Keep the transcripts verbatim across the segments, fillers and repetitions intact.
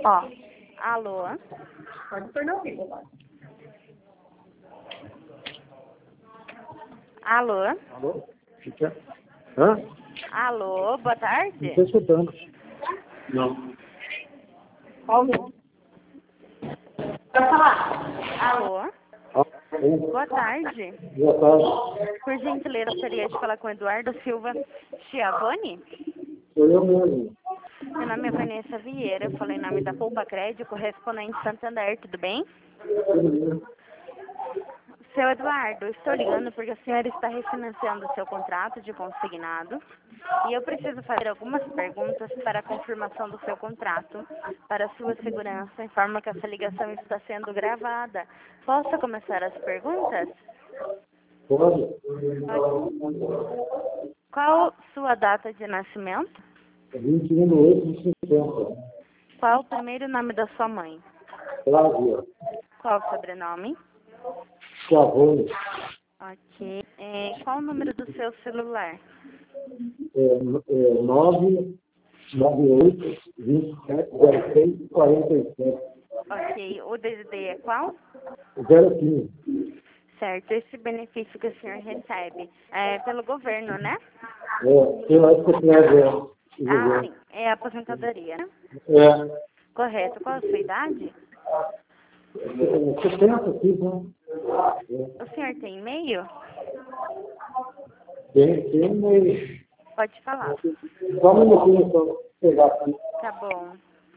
Ó, alô? Pode pôr no vivo, agora. Alô? Alô? Fica. Hã? Alô, boa tarde. Não estou escutando. Não. Alô? Pode falar. Alô? Alô? Boa tarde. Boa tarde. Por gentileza, gostaria de falar com o Eduardo Silva Chiavone? Sou eu mesmo. Meu nome é Vanessa Vieira, eu falei em nome da Poupa Crédito, correspondente Santander, tudo bem? Tudo bem? Seu Eduardo, eu estou ligando porque o senhor está refinanciando o seu contrato de consignado e eu preciso fazer algumas perguntas para a confirmação do seu contrato. Para sua segurança, informo que essa ligação está sendo gravada. Posso começar as perguntas? Pode? Qual sua data de nascimento? vinte e um de oito de cinquenta. Qual o primeiro nome da sua mãe? Flávia. Qual o sobrenome? Chavone. Ok. É, qual o número do seu celular? É, é, nove nove oito vinte e sete zero seis quarenta e sete. Ok. O D D D é qual? zero quinze. Certo. Esse benefício que o senhor recebe é pelo governo, né? É, eu acho que eu tenho Ah, sim. É a aposentadoria, né? É. Correto. Qual a sua idade? setenta aqui, né? O senhor tem e-mail? Tem, tem, mas. Pode falar. Só um minutinho para eu pegar aqui. Tá bom.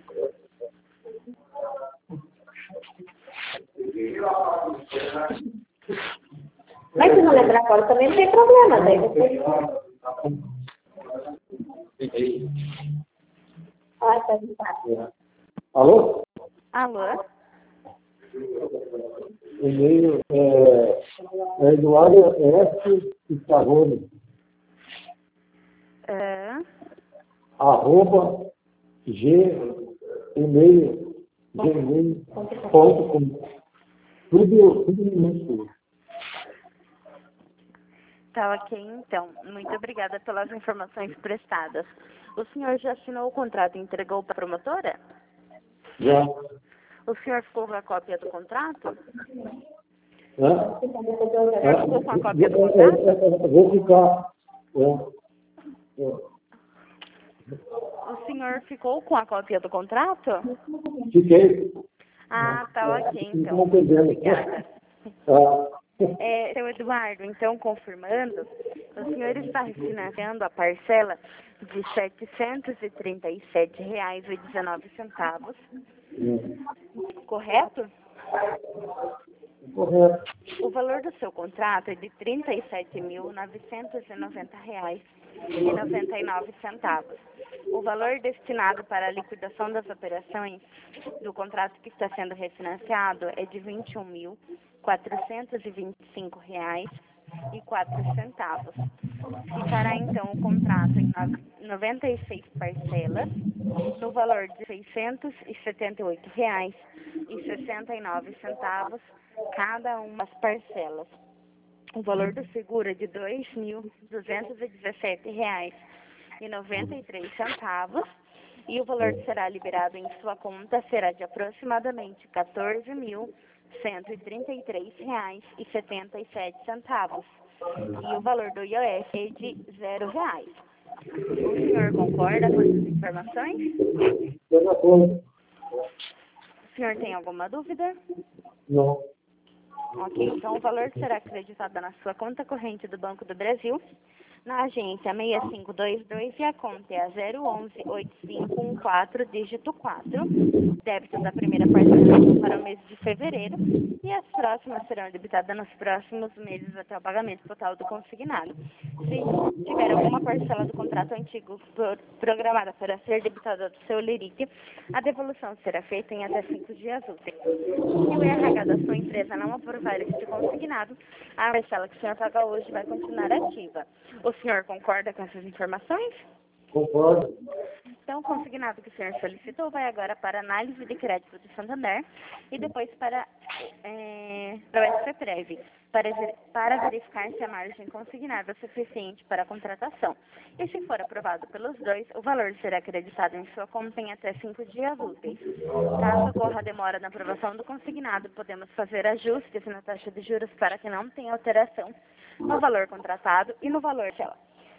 Mas se não lembrar agora também não tem problema, daí depois. Olha, tá de Alô? Alô? O e-mail é, é Eduardo S. Chavone, É, arroba g, e-mail, gmail ponto com. Tudo, tudo minúsculo. tá ok, então. Muito obrigada pelas informações prestadas. O senhor já assinou o contrato e entregou para a promotora? Já. O senhor ficou com a cópia do contrato? Hã? O senhor ficou com a cópia do É, é, contrato? é, é, Vou ficar. É, é. O senhor ficou com a cópia do contrato? Fiquei. Ah, tá ok, então. Não Muito entendendo. obrigada. Tá. É, seu Eduardo, então, confirmando, o senhor está refinanciando a parcela de setecentos e trinta e sete reais e dezenove centavos, correto? Correto. O valor do seu contrato é de trinta e sete mil novecentos e noventa reais e noventa e nove centavos. O valor destinado para a liquidação das operações do contrato que está sendo refinanciado é de vinte e um mil quatrocentos e vinte e cinco reais e quatro centavos. Ficará então o contrato em noventa e seis parcelas, no valor de seiscentos e setenta e oito reais e sessenta e nove centavos cada uma das parcelas. O valor do seguro é de dois mil duzentos e dezessete reais e noventa e três centavos e o valor que será liberado em sua conta será de aproximadamente quatorze mil cento e trinta e três reais e setenta e sete centavos e o valor do I O F é de zero reais. O senhor concorda com essas informações? Eu não acordo. O senhor tem alguma dúvida? Não. Ok, então o valor será acreditado na sua conta corrente do Banco do Brasil, na agência seis cinco dois dois e a conta é a zero um um oito cinco um quatro, dígito quatro. Débito da primeira parcela para o mês de fevereiro e as próximas serão debitadas nos próximos meses até o pagamento total do consignado. Se tiver alguma parcela do contrato antigo pro- programada para ser debitada do seu Leric, a devolução será feita em até cinco dias úteis. Se o R H da sua empresa não aprovar este consignado, a parcela que o senhor paga hoje vai continuar ativa. O senhor concorda com essas informações? Concordo. Então, o consignado que o senhor solicitou vai agora para análise de crédito do Santander e depois para, é, para o S P Prev, para, ver- para verificar se a margem consignada é suficiente para a contratação. E se for aprovado pelos dois, o valor será acreditado em sua conta em até cinco dias úteis. Caso ocorra a demora na aprovação do consignado, podemos fazer ajustes na taxa de juros para que não tenha alteração no valor contratado e no valor dela.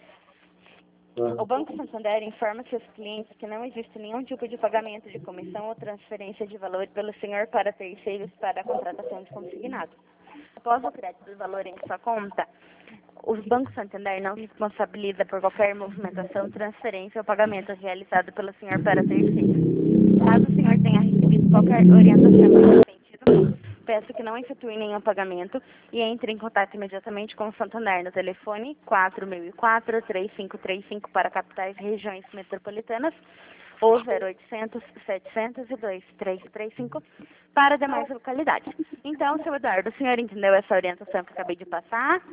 O Banco Santander informa seus clientes que não existe nenhum tipo de pagamento de comissão ou transferência de valor pelo senhor para terceiros para a contratação de consignado. Após o crédito do valor em sua conta, o Banco Santander não se responsabiliza por qualquer movimentação, transferência ou pagamento realizado pelo senhor para terceiros. Caso o senhor tenha recebido qualquer orientação nesse sentido, peço que não efetue nenhum pagamento e entre em contato imediatamente com o Santander no telefone quatro mil e quatro, três cinco três cinco para capitais e regiões metropolitanas ou zero oitocentos, setecentos e dois, três três cinco para demais localidades. Então, seu Eduardo, o senhor entendeu essa orientação que eu acabei de passar?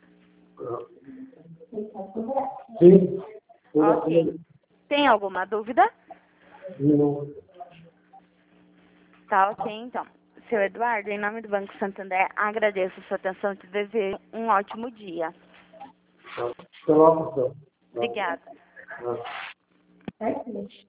Sim. Ok. Tem alguma dúvida? Não. Tá ok, então. Seu Eduardo, em nome do Banco Santander, agradeço a sua atenção e te desejo um ótimo dia. Até logo, então. Obrigada. Ah. É,